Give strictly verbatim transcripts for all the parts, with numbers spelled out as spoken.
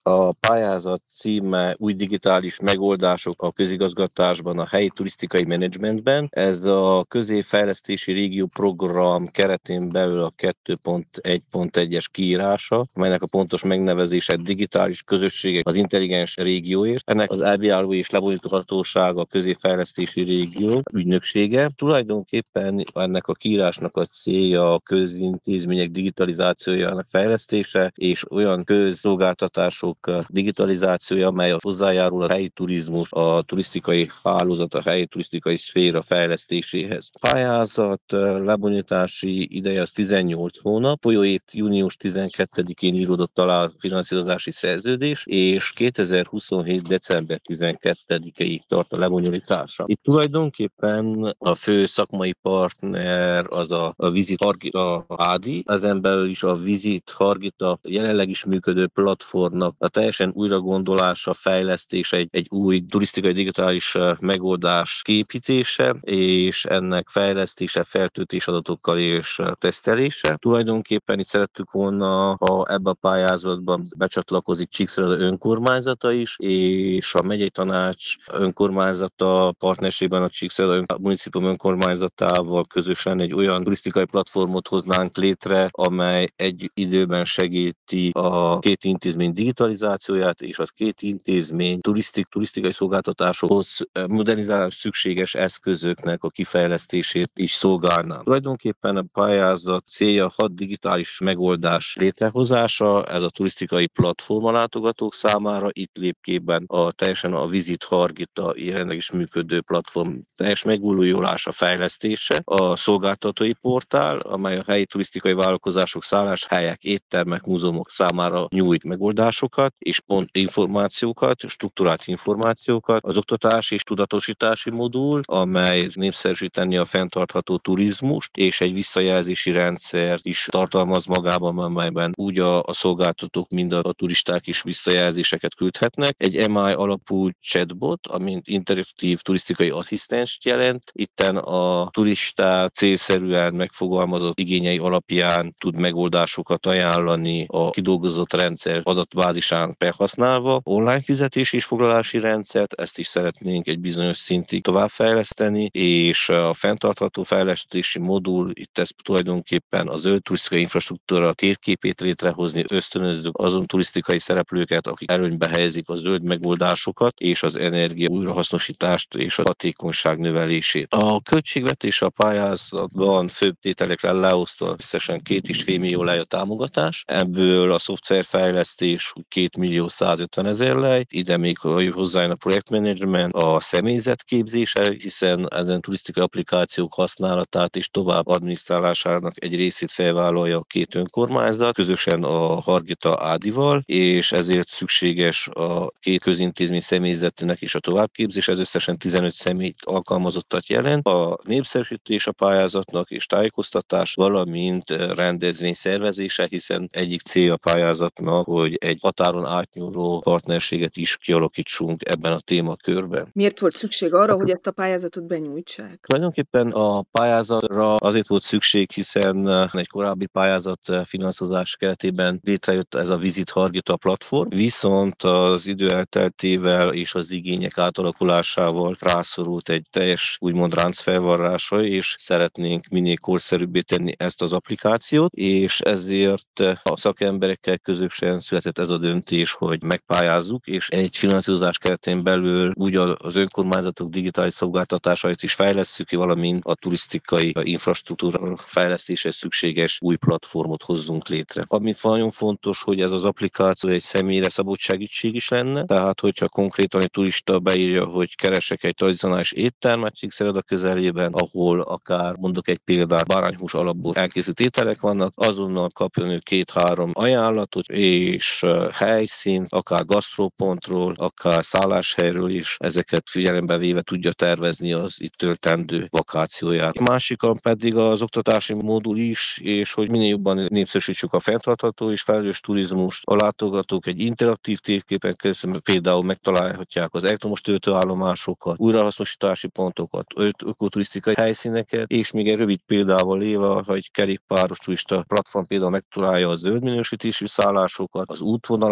A pályázat címe új digitális megoldások a közigazgatásban, a helyi turisztikai menedzsmentben. Ez a középfejlesztési régió program keretén belül a kettő pont egy pont egyes kiírása, melynek a pontos megnevezése digitális közösségek az intelligens régióért. Ennek az elbíráló és lebonyolító hatósága a középfejlesztési régió ügynöksége. Tulajdonképpen ennek a kiírásnak a célja a közintézmények digitalizációjának fejlesztése és olyan közszolgáltatások digitalizációja, amely hozzájárul a helyi turizmus, a turisztikai hálózat, a helyi turisztikai szféra fejlesztéséhez. A pályázat lebonyolítási ideje az tizennyolc hónap, folyóév június tizenkettedikén íródott alá a finanszírozási szerződés, és kétezer-huszonhét. december tizenkettedikéig tart a lebonyolítása. Itt tulajdonképpen a fő szakmai partner az a, a Visit Hargita Ádi, ezen belül is a Visit Hargita jelenleg is működő platformnak a teljesen újragondolása, fejlesztése, egy, egy új turisztikai digitális megoldás kiépítése, és ennek fejlesztése, feltöltés adatokkal és tesztelése. Tulajdonképpen itt szerettük volna, ha ebbe a pályázatban becsatlakozik Csíkszereda önkormányzata is, és a megyei tanács önkormányzata partnerségben a Csíkszereda municipium önkormányzatával közösen egy olyan turisztikai platformot hoznánk létre, amely egy időben segíti a két intézmény digitalizációját és a két intézmény turisztik, turisztikai szolgáltatásokhoz modernizálás szükséges eszközöknek a kifejlesztését is szolgálná. Tulajdonképpen a pályázat célja hat digitális megoldás létrehozása, ez a turisztikai platform a látogatók számára, itt lép képben a teljesen a Visit Hargita jelenleg is működő platform teljes megújulása, fejlesztése, a szolgáltatói portál, amely a helyi turisztikai vállalkozások, szálláshelyek, éttermek, múzeumok számára nyújt megoldásokat és pont információkat, strukturált információkat, az oktatási és tudatosítási modul, amely népszerűsíteni a fenntartható turizmust, és egy visszajelzési rendszer is tartalmaz magában, amelyben úgy a, a szolgáltatók, mind a, a turisták is visszajelzéseket küldhetnek. Egy em i alapú chatbot, amint interaktív turisztikai asszisztenst jelent. Itten a turisták célszerűen megfogalmazott igényei alapján tud megoldásokat ajánlani a kidolgozott rendszer adatbázisán felhasználva. Online fizetés és foglalási rendszert, ezt is szeretnénk egy bizonyos szintig továbbfejleszteni, és a fenntartható fejlesztési modul, itt ez tulajdonképpen a zöld turisztikai infrastruktúra térképét létrehozni, ösztönözzük azon turisztikai szereplőket, akik előnybe helyezik a zöld megoldásokat és az energia újrahasznosítást és a hatékonyság növelését. A költségvetés a pályázatban főbb tételekre leosztva összesen két és fél millió lej a támogatás, ebből a szoftverfejlesztés két millió százötven ezer lej, ide még hozzájön a projektmenedzsment, a személyzet képzése, hiszen ezen turisztikai applikációk használatát és tovább adminisztrálásának egy részét felvállalja a két önkormányzat, közösen a Hargita Ádival, és ezért szükséges a két közintézmény személyzetének és a továbbképzés, ez összesen tizenöt személy alkalmazottat jelent. A népszerűsítés a pályázatnak és tájékoztatás, valamint rendezvény szervezése, hiszen egyik célja a pályázatnak, hogy egy határon átnyúló partnerséget is kialakítsunk ebben a témakörben. Miért volt szükség arra, hogy ezt a pályázatot benyújtsák? Tulajdonképpen a pályázatra azért volt szükség, hiszen egy korábbi pályázat finanszírozás keretében létrejött ez a Visit Hargita platform, viszont az idő elteltével és az igények átalakulásával rászorult egy teljes úgymond ráncfelvarrásra, és szeretnénk minél korszerűbbé tenni ezt az applikációt, és ezért a szakemberekkel közösen született ez a döntés, hogy megpályázzuk, és egy finanszírozás keretén belül úgy az önkormányzatok digitális szolgáltatásait is fejlesszük, valamint a turisztikai infrastruktúra fejlesztéshez szükséges új platformot hozzunk létre. Ami nagyon fontos, hogy ez az applikáció egy személyre szabott segítség is lenne, tehát hogyha konkrétan egy turista beírja, hogy keresek egy tradicionális éttermet Csíkszereda közelében, ahol akár mondok egy példát, bárányhús alapból elkészült ételek vannak, azonnal kapjon ő két-három ajánlatot, és helyszínt, akár gasztrópontról, akár szálláshelyről is, ezeket figyelembe véve tudja tervezni az itt töltendő vakációját. A másikon pedig az oktatási modul is, és hogy minél jobban népszerűsítsük a fenntartható és felelős turizmust. A látogatók egy interaktív térképen keresztül például megtalálhatják az elektromos töltőállomásokat, újrahasznosítási pontokat, ökoturisztikai helyszíneket, és még egy rövid példával élve, hogy kerékpáros turista platform például megtalálja a zöld minősítésű szállásokat, az útvonal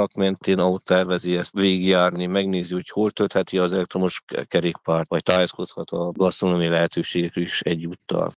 vonalak mentén, ahol tervezi ezt végigjárni, megnézi, hogy hol töltheti az elektromos kerékpárt, vagy tájékozódhat a gasztronómiai lehetőségekről is egyúttal.